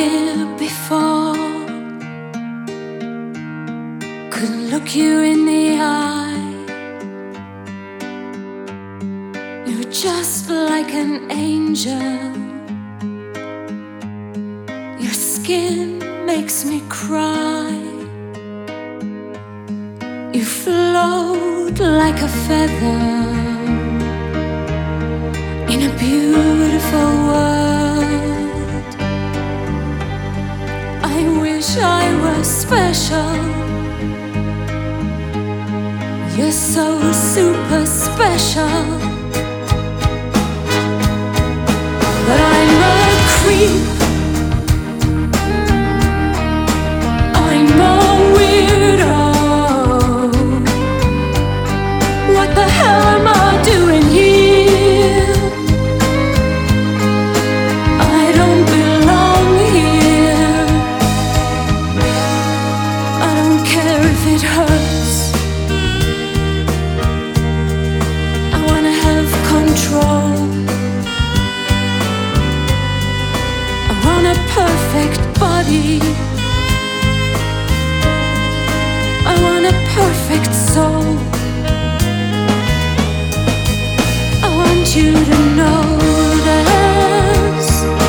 here before. Couldn't look you in the eye. You're just like an angel. Your skin makes me cry. You float like a feather in a beautiful world. I wish I were special. You're so super special. But I'm a creep. I'm a weirdo. What the hell am I doing here? I don't belong here. I don't care if it hurts. I wanna have control. I want a perfect body. I want a perfect soul. I want you to notice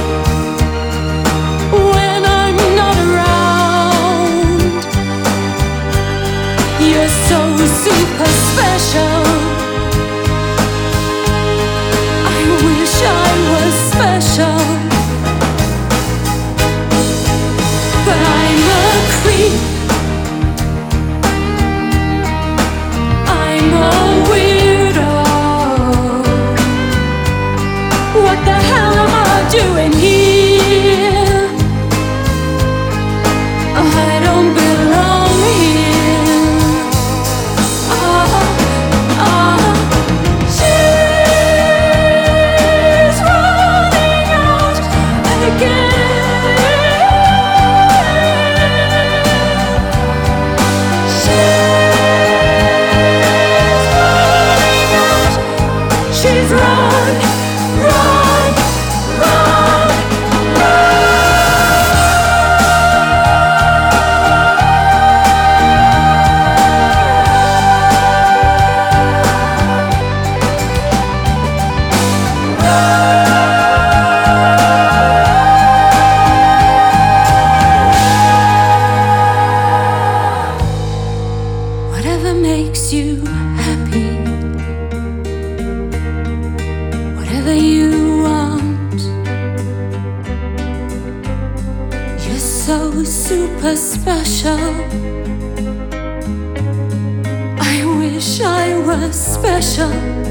when I'm not around. You're so super special. I wish I was special. But I'm a creep. I'm a weirdo. What the hell am I doing here? I don't belong here. She's running out again. She's run, run, run, whatever makes you happy, whatever you want. You're so super special. I wish I was special.